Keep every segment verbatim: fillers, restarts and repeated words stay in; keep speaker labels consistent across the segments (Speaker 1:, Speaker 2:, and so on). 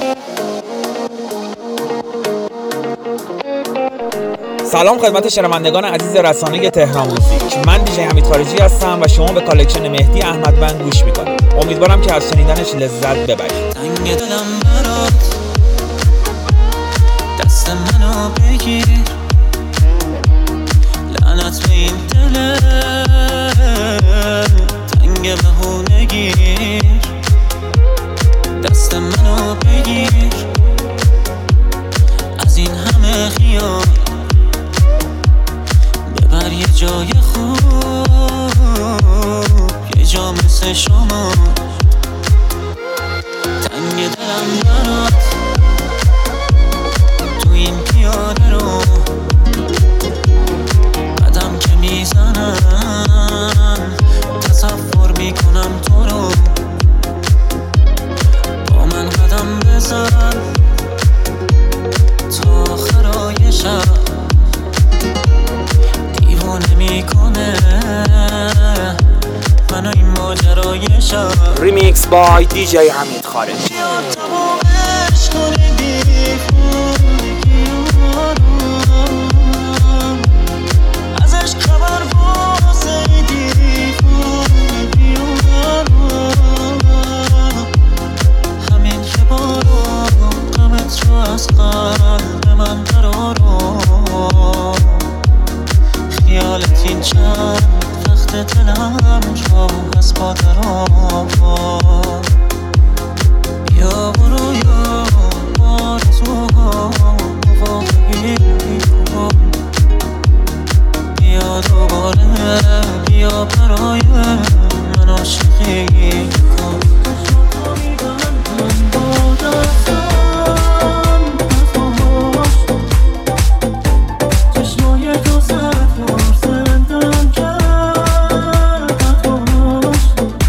Speaker 1: سلام خدمت شنوندگان عزیز رسانه تهران موزیک. من دیجی حمید خارجی هستم و شما به کالکشن مهدی احمدبند گوش میکنید. امیدوارم که از شنیدنش لذت ببرید.
Speaker 2: تنگ دلم برات دست منو بگیر، لعنت به این دل تنگ بهونگیر، دست منو بگیر از این همه خیال، ببر یه جای خوب، یه جا مثل شما. تنگ دلم برات تو این پیاده رو، قدم که میزنم تصور میکنم تو رو، با من قدم بزن تا آخرای شب، دیوانه میکنه منو این ماجرای شب.
Speaker 1: ریمیکس بای دیجی حمید خارجی.
Speaker 2: ازش خبر واسه دیوونه بیارم، همین که بارو غمت رو از قلب من برارم، خیالت این چند وقت دلم رو از پادرام، بیا برو یا آرزوها واقعی کن، بیا دوباره بیا برای من عاشقی کن. من با دستم نفاش چشمای تو زد بار زندم کرد نفاش،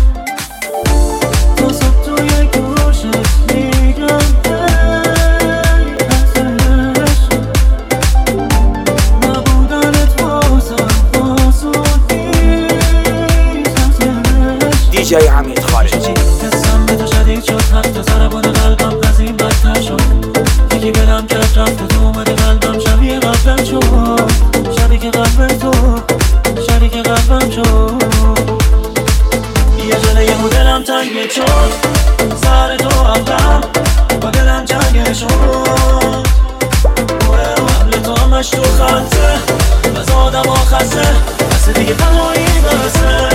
Speaker 2: تا سب توی گوشت میگم ای ازش، نبودنت بازم بازو نیست ازش.
Speaker 1: دیجی حمید خارجی.
Speaker 2: حسم به تو شدید شد، حتی ضربان قلبم از این بدتر شد، یکی دلم کرد رفت تو اومده قلبم شبیه قبلم شد، شبیه که قلب تو شبیه که قلبم شد، یه جله یهو دلم تنگه شد، سر تو عقلم با دلم جنگه شد، موره قبل تو همش تو خطه بز آدم آخسته، بس دیگه تنهایی بسه.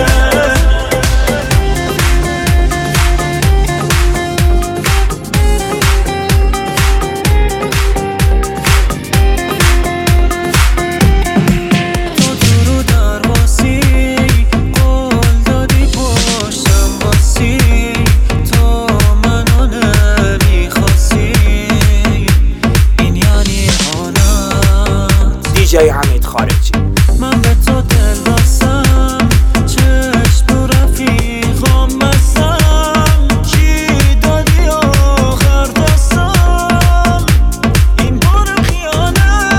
Speaker 1: دیجی حمید خارجی.
Speaker 2: من به تو دل بستم، چشم تو رفیقام بستم، چی دادی آخر دستم این بار خیانت،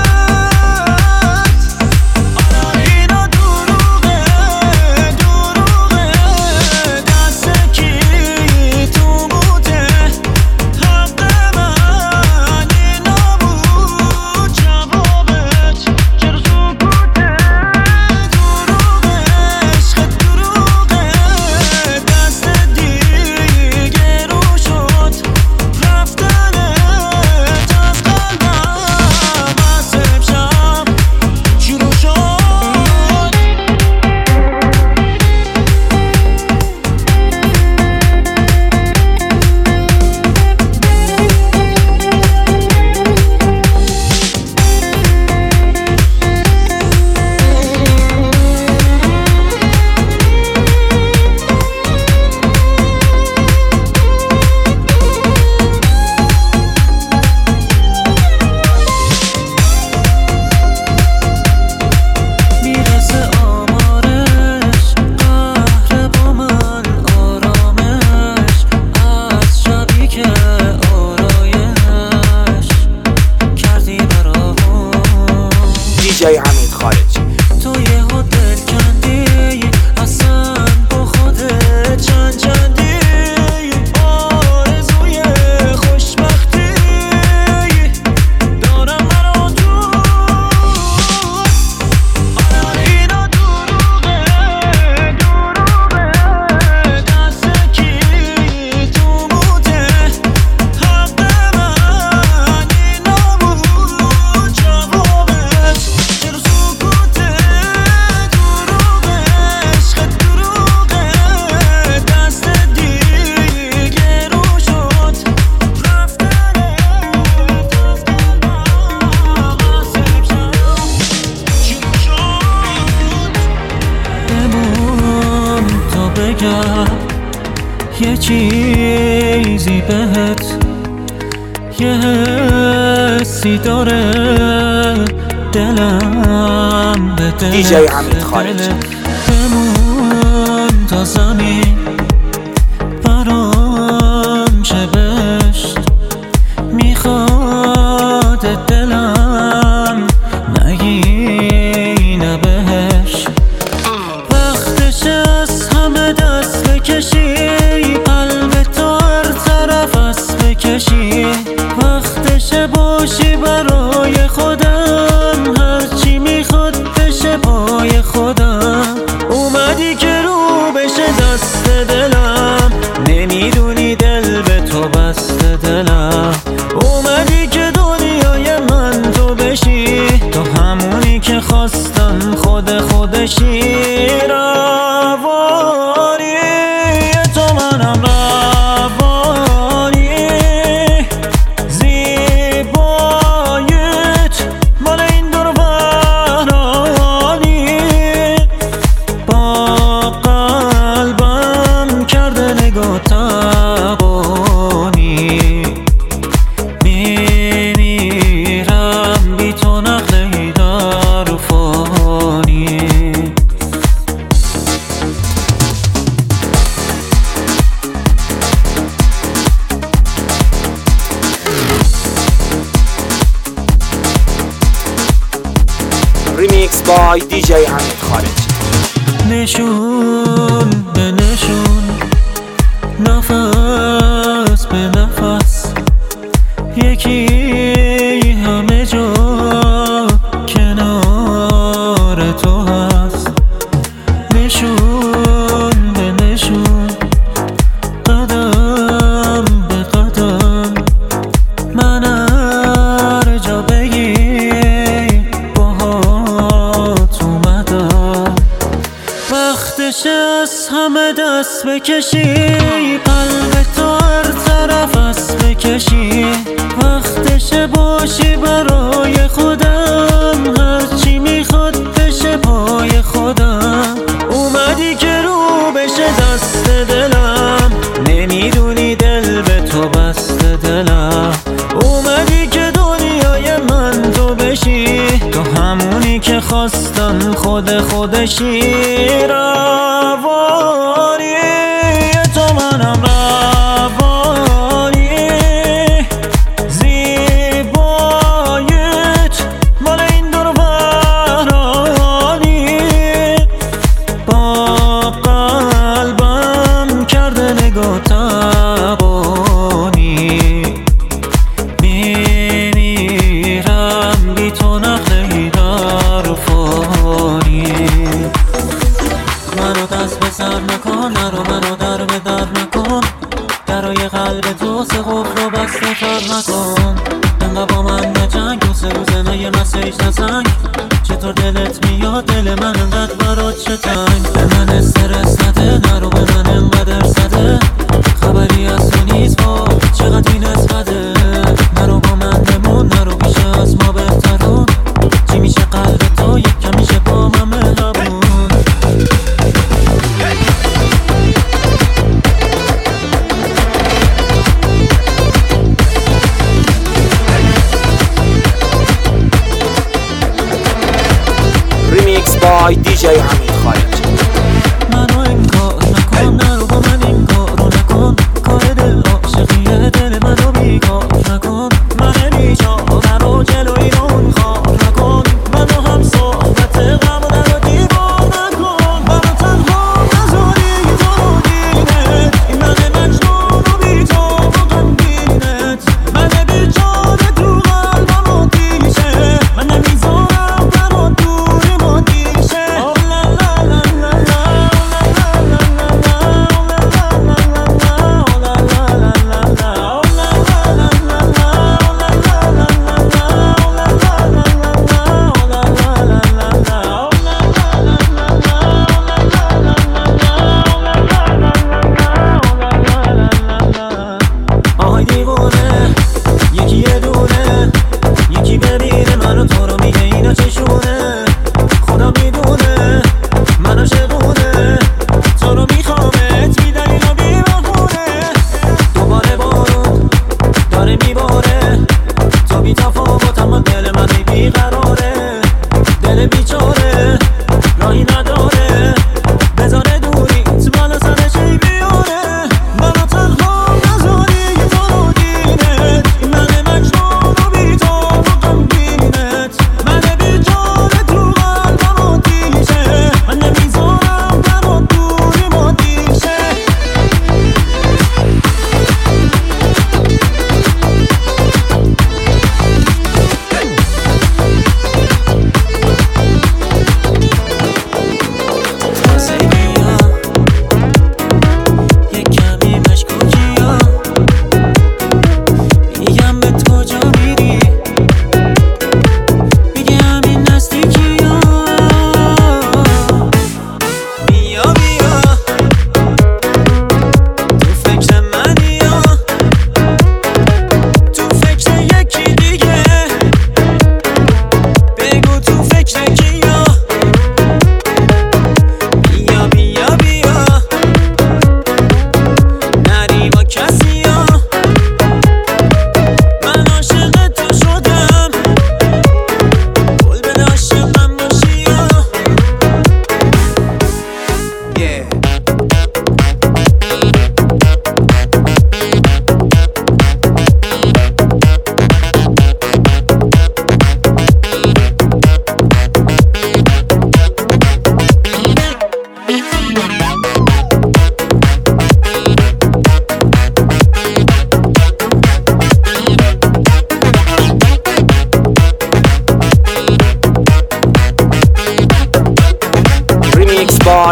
Speaker 2: آره اینا دروغه دروغه، دست کی تو بوده، حق من اینا بود جوابت، چرا سکوته، دروغه عشقت دروغه، دست دیگه رو شد رفتنت از قلبم، از امشب شروع شد. میرسه آمارش قهر با من آرامش، از شبی که آرایش کردی برام،
Speaker 1: دیجی حمید خارجی.
Speaker 2: تو یهو دل کندی اصلا با خودت چند چندی، آرزوی خوشبختی بهت یه حسی داره دلم به دلت
Speaker 1: دیجی حمید خارجی.
Speaker 2: بمون تا زمین برام چه بشت میخواد دلم نگینه بهش وقتش از همه دست بکشی قلب تو هر طرف از بکشی وقتش باشی برای خودم هرچی میخواد بشه پای خودم اومدی که رو بشه دست دلم نمیدونی دل به تو بسته دلم اومدی که دنیای من تو بشی تو همونی که خواستم خود خودشی روانی تو منم روانی زیبایت مال این دور ورانی با قلبم کرده نگاه تبانی میمیرم بی تو نقلی در فانی
Speaker 1: ریمیکس بای دیجی حمید خارجی.
Speaker 2: نشون به نشون نفس به نفس یکی همه جا کنار تو هست نشون به نشون قدم به قدم من هر جا بگی باهات اومدم وقتش از همه دست بکشی قلب تو هر طرف از بکشی وقتش باشی برای خودم هرچی میخواد بشه پای خودم اومدی که رو بشه دست دلم نمیدونی دل به تو بسته دلم اومدی که دنیای من تو بشی تو همونی که خواستم خود خودشی روانی تو منم روانی زیبایت مال این دور ورانی با قلبم کرده نگاه تبانی میمیرم بی تو نقلی در فانی منو دست به سر نکن نرو منو در به در نکن درای قلب تو سه قفل رو بسته تر نکن انقدر با من نجنگ دو سه روزه نه یه مسیج نزنگ چطور دلت میاد دل من انقدر برات چه تنگ به من استرس نده نرو به من انقدر زده خبری از تو نیست با چقدر این اسقده نرو با من نمون نرو بیشه از ما بهترون چی میشه قلب تو یک کم میشه با من مهربون
Speaker 1: ریمیکس بای دیجی حمید خارجی.
Speaker 2: منو انکار نکن نرو با من این کارو نکن کار دل عاشقیه دل منو بیکار نکن من بیچاره رو جلوی اون خار نکن منو هم صحبت غم و در رو دیوار نکن منو تنها نذاری تو دینت این من مجنون و بی تو و غمگینت من بیچاره تو قلبم و دیشه من نمیذارم برات دوری ما دیشه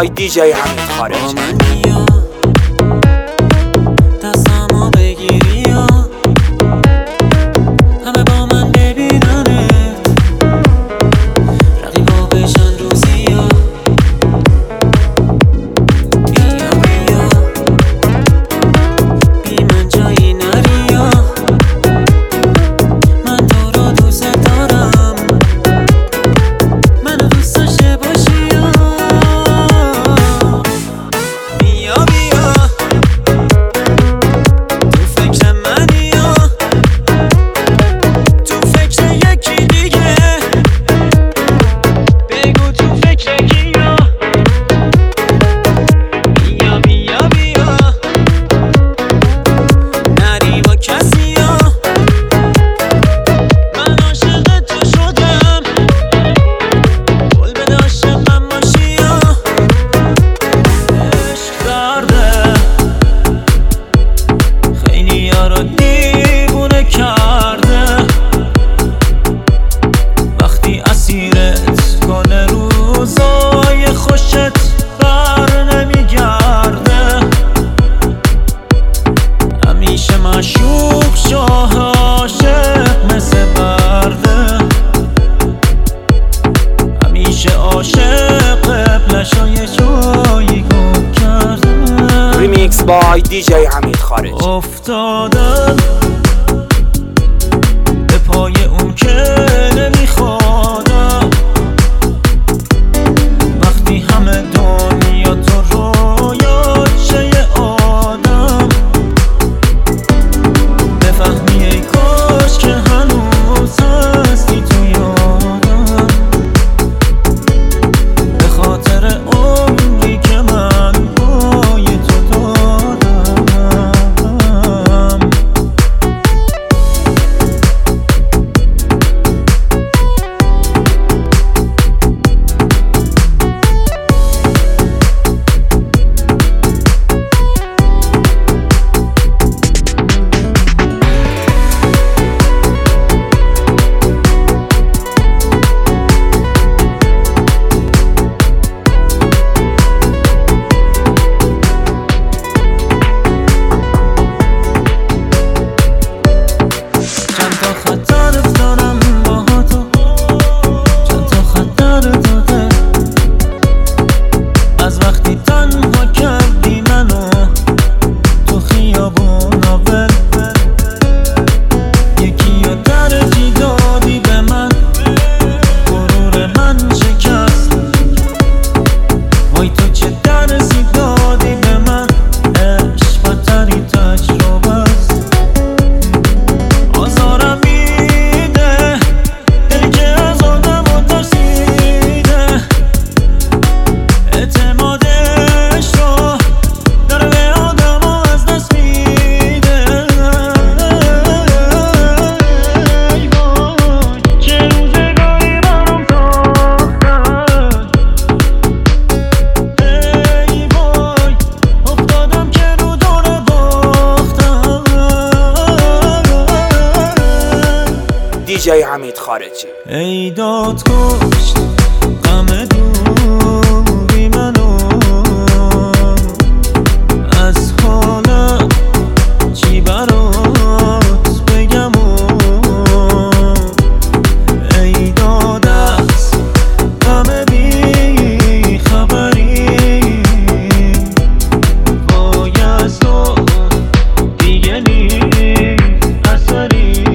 Speaker 1: بای دی جی حمید خارجی.
Speaker 2: دستمو بگیری یا همه با من ببیننت، رقیبا بشن روزی یا بیا بیا بی من جایی نری یا من تو رو دوست دارم، منو دوست داشته باشی یا بیا بیا تو فکر منی یا تو فکر یکی دیگه، بگو تو فکر کی یا بیا بیا بیا نری با کسی یا من عاشق تو شدم، قول بده عاشقم باشی یا عشق کرده خیلی یارو دیوونه کرده، وقتی اسیرت کنه روزای خوشت بر نمیگرده، همیشه مشوق شاه عاشق مثل برده، همیشه عاشق قبلشای جایی گم کرده،
Speaker 1: ریمیکس بای دی جی حمید خارجی.
Speaker 2: افتادم به پای اون که نمیخوادم، وقتی همه دنیا تو رویا چه یه آدم، بفهمی ای کاش که هنوز هستی تو یادم، به خاطر عمری که من پای تو دادم. چند تا خطر افتادم با تو، چند تا خطر داده، از وقتی تنها کردی منو تو خیابونا ول، یکی یا درجی دادی به من، غرور من شکست، وای تو چه درسی دادی به من، عشق بدترین تجربه است، آزارم میده دلی که از آدم و ترسیده، اعتمادش رو داره به آدم و از دست میده، ای وای چه روزگاری برام ساختن، ای وای افتادم که رو دور باختم.
Speaker 1: دی جی حمید خارجی.
Speaker 2: ای داد کشت غم دوری منو، از حالم چی برات بگم و ای داد از غم بی خبری، وای از تو دیگه نیست اثری.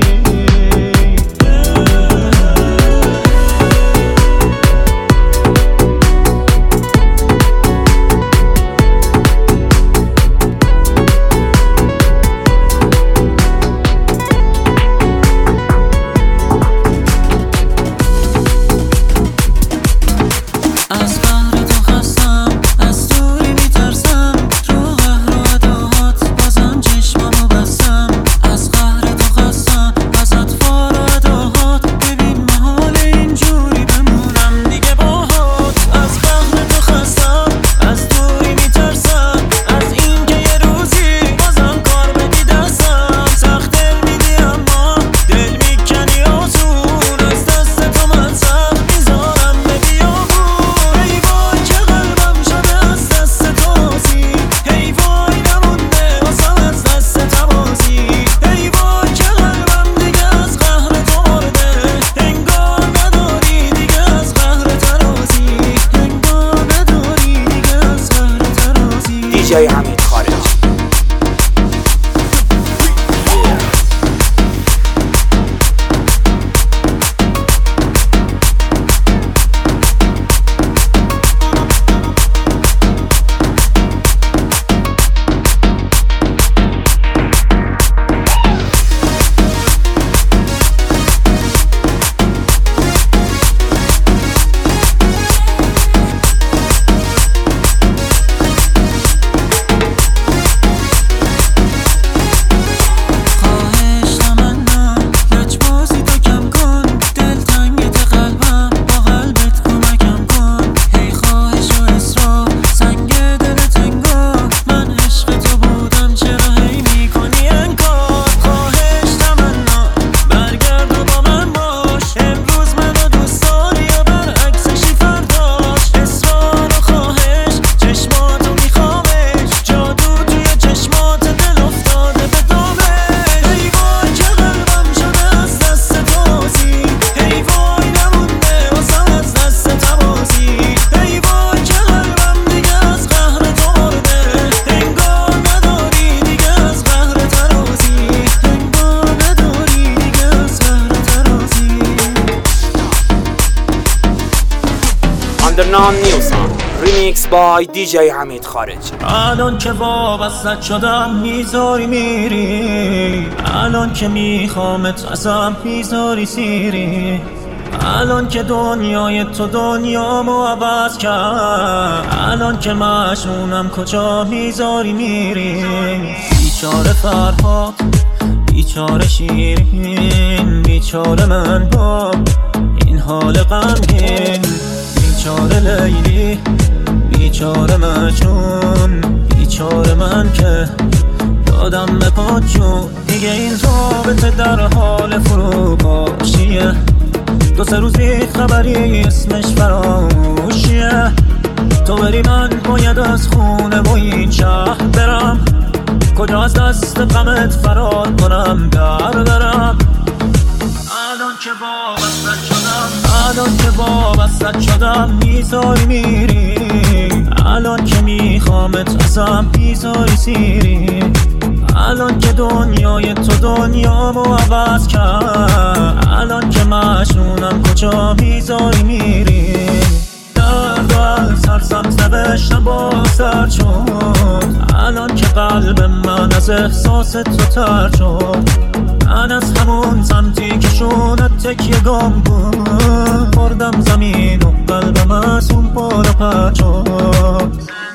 Speaker 1: نان نیوسان ریمیکس بای دی جی حمید خارجی.
Speaker 2: الان که وابستت شدم میذاری میری، الان که میخوامت ازم میذاری سیری، الان که دنیای تو دنیامو عوض کرد، الان که مشمونم کجا میذاری میری. بیچاره فرهاد، بیچاره شیرین، بیچاره من با این حال غمگین، بیچاره لیلی، بیچاره مجنون، بیچاره من که دادم به پاچون. دیگه این رابطه در حال فروپاشیه، دو سه روزی خبری اسمش فراموشیه. تو بری من باید از خونه و این شهر برم، کجا از دست غمت فرار کنم در برم. الان که وابستت شدم، الان که وابستت شدم میذاری میری، الان که میخوامت ازم میذاری سیری، الان که دنیای تو دنیامو عوض کرد، الان که مشنونم کجا میذاری میری. درد و از ترسم نوشتم با سر شد، الان که قلب من از احساس تو تر شد. من از همون سمتی که شونت تکیه گم بود، خوردم زمین و قلبم از اون بالا پر شد.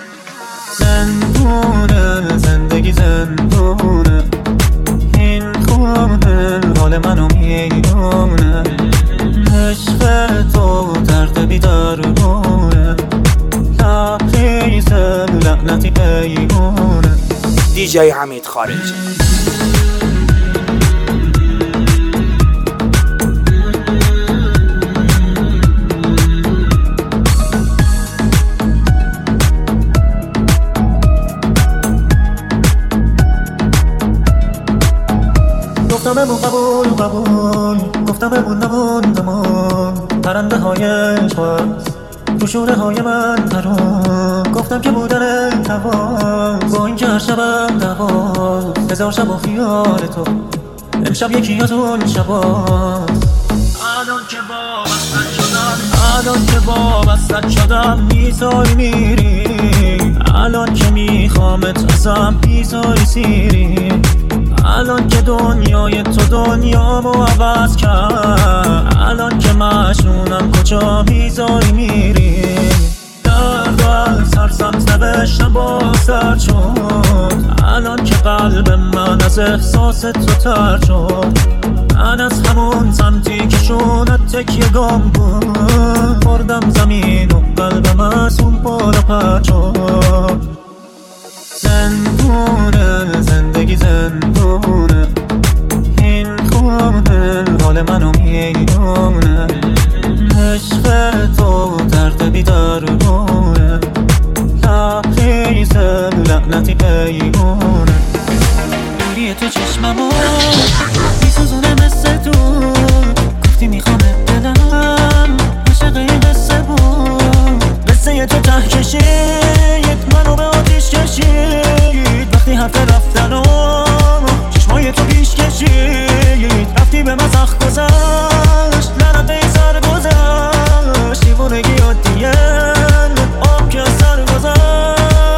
Speaker 2: زندونه زندگی زندونه، این خونه حال منو میدونه، عشق تو درد بیدارونه، تبریز لعنتی پیمونه.
Speaker 1: دی جی حمید خارجی.
Speaker 2: گفتم بمون قبول قبول، گفتم بمون نمون نمون، پرنده های عشقاست تو شوره های من پرون. گفتم که بودن تواز با این که هر شبم دواز، هزار شب و خیال تو امشب یکی از اون شباست. الان که وابستت شدم، الان که وابستت شدم میذاری میری، الان که میخوامت ازم میذاری سیری، الان که دنیای تو دنیامو عوض کرد، الان که مشنونم کجا میذاری میری. درد و از ترسم نوشتم با سر شد، الان که قلب من از احساس تو تر شد. من از همون سمتی که شونت تکیه گم بود، خوردم زمین و قلبم از اون بالا پر شد. زندونه زندگی زندونه، این خونه حال منو میدونه، عشق تو درد بیدارونه، تبریز لعنتی پیمونه. دوری تو چشممو میسوزونه مثل تو، گفتی میخوامه دلم عاشق این قصه بود، قصه تو ته کشید منو به آتیش کشید، وقتی حرف رفتن و چشمای تو پیش کشید، رفتی به من سخت گذشت لعنت به این سر گذشت، دیوونگی عادیه آب که سر گذشت.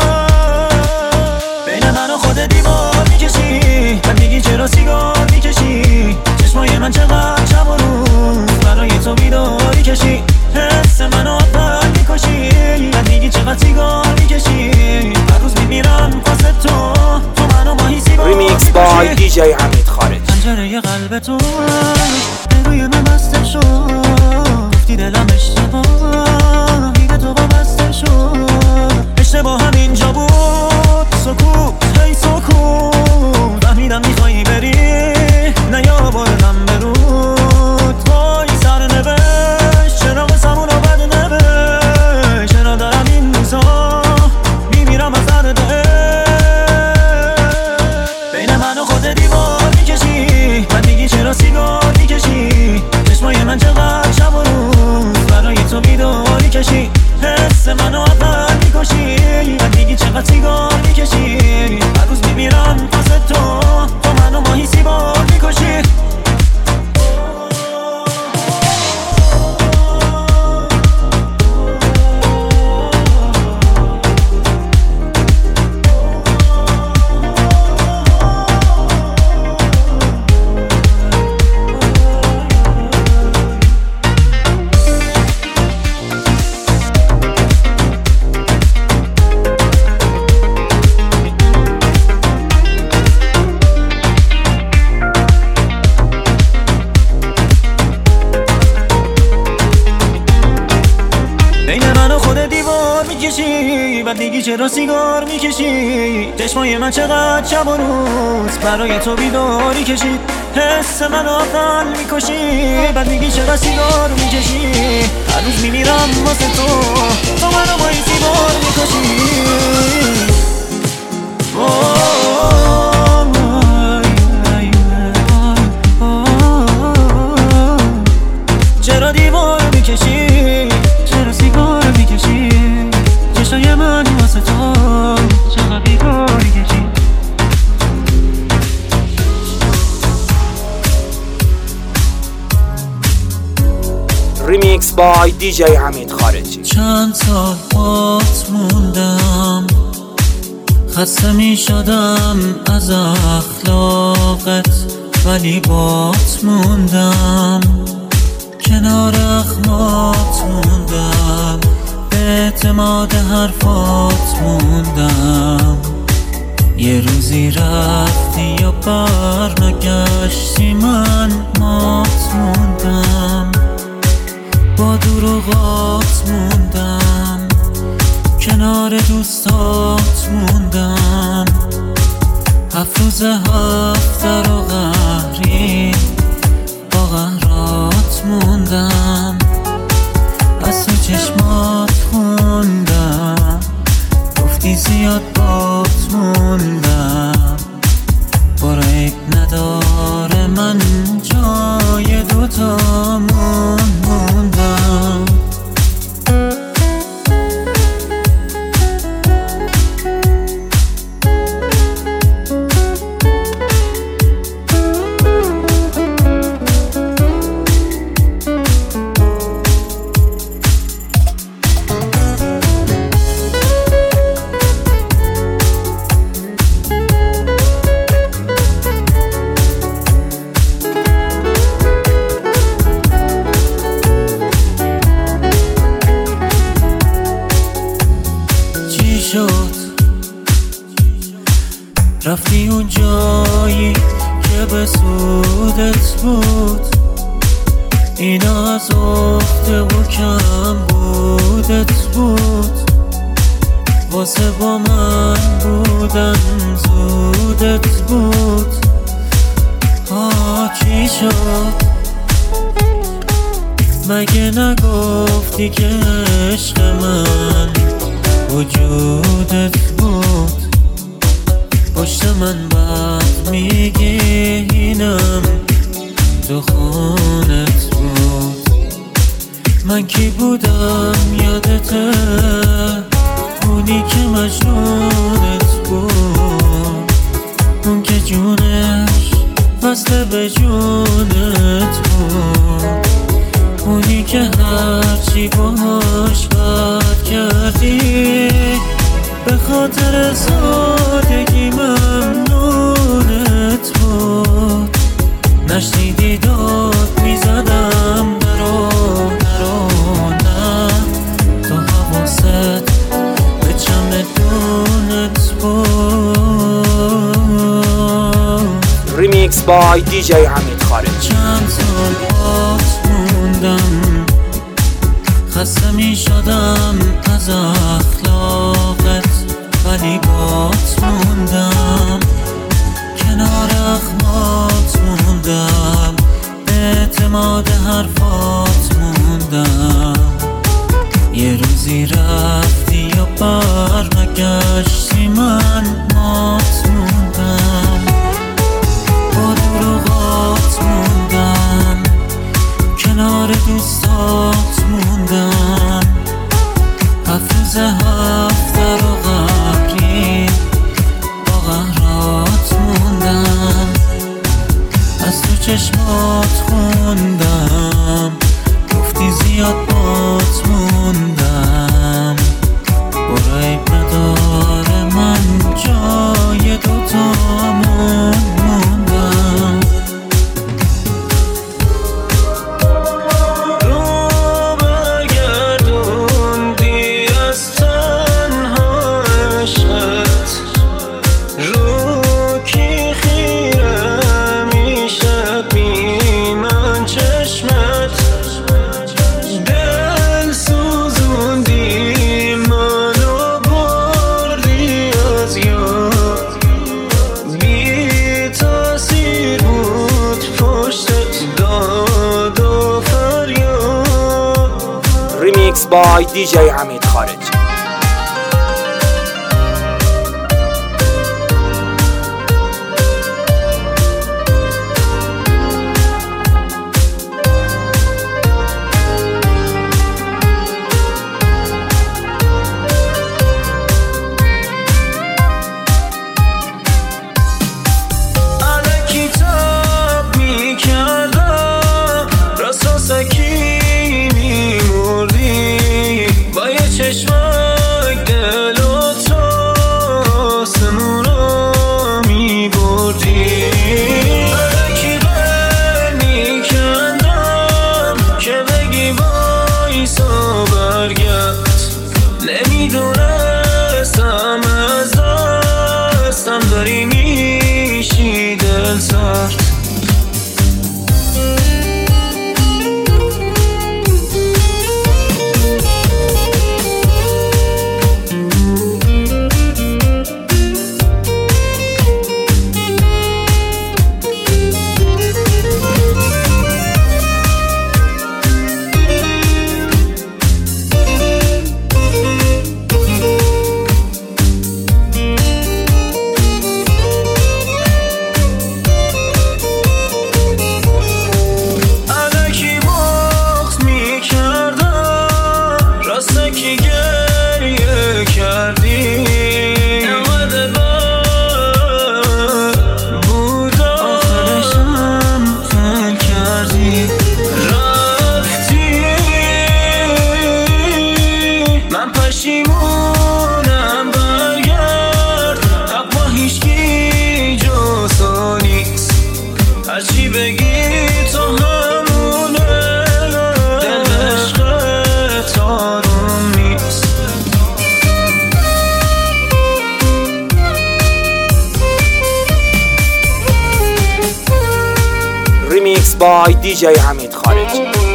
Speaker 2: بین من و خود دیوار میکشی، من دیگی چرا سیگار میکشی، چشمای من چقدر شب و روز برای تو بیداری کشی، حس منو اول میکشی، من دیگی چقدر سیگار میکشی، هر روز میمیرم واسه تو، تو منو ماهی سیگار
Speaker 1: ریمیکس بای دی جی حمید خارجی.
Speaker 2: پنجره قلب تو به روی من بسته شد، گفتی دلم اشتباه دیگه تو با بسته شد، اشتباه هم اینجا بود، سکوت هی سکوت، فهمیدم میخوایی بری نیاوردم به رود، وای سر نوشت چرا قسمون رو بد نوشت، چرا دارم این روزا میمیرم از درد بین من و خود دیوار میکشی، من دیگی چرا سیگار میکشی، چشمای من چقدر شب و روز برای تو بیداری کشی، حس منو اول میکشی، من دیگی چقدر سیگار میکشی، هر روز میمیرم واسه تو، تو منو ماهی سیبار میکشی، بعد میگی چرا سیگار میکشی. چشمای من چقدر شب و روز برای تو بیداری کشید. حس منو عقل میکشی، بعد میگی چرا سیگار میکشی. هر روز میمیرم واسه تو، تو منو با این سیگار میکشی. چرا دیوار میکشی، چرا سیگار میکشی. چشای من واسه تو چقدر بیگاری کشی.
Speaker 1: ریمیکس بای دی جی حمید خارجی.
Speaker 2: چند سال بات موندم، خسته می شدم از اخلاقت، ولی بات موندم. کنار اخمات موندم، به اعتماد حرفات موندم. یه روزی رفتی یا برنگشتی، من مات موندم. با دروغات موندم، کنار دوستات موندم. هفت روز هفته رو قهری با قهرات موندم. از تو چشمات خوندم، گفتی زیاد بات موندم. برو عیب نداره من جای دوتامون موندم. رفتی اون جایی که به سودت بود، اینا از افته و کم بودت بود. واسه با من بودن زودت بود. ها چی شد؟ مگه نگفتی که عشق من وجودت بود؟ پشت من بعد میگی اینم تو خونت بود. من کی بودم یادته؟ اونی که مجنونت بود، اون که جونش وصله به جونت بود. اونی که هرچی باهاش بد کردی، به خاطر سادگی ممنونت بود. نشنیدی داد میزدم درو درو نه، تو حواست به چمدونت بود.
Speaker 1: ریمیکس بای دی جی حمید خارجی.
Speaker 2: چند سال بات موندم، خسته می شدم از اخلاقت، ولی بات موندم. کنار اخمات موندم، به اعتماد حرفات موندم. یه روزی رفتی یا برنگشتی، من مات موندم. با دروغات موندم، کنار دوستات موندم. هفت روز هفته رو قهری با قهرات موندم. از تو چشمات خوندم، گفتی زیاد بات موندم. برو عیب نداره من جای دوتامون موندم.
Speaker 3: دل سوزوندی منو
Speaker 1: ریمیکس بای دی جی حمید خارجی.
Speaker 2: چشمک دل و تو سمون رو می بردی، الکی قرنی کندم که بگی بایسا برگرد. نمیدونستم از دستم داری میشی دل سرد. که گریه کردی نقد بر بود آخرشم فکر کردی رفتی. من پشیمونم برگرد، حق با هیچکی جزا نیست. هرچی بگی تو همونه، دل به عشقت آروم نیست.
Speaker 1: ریمیکس بای دی جی حمید خارجی.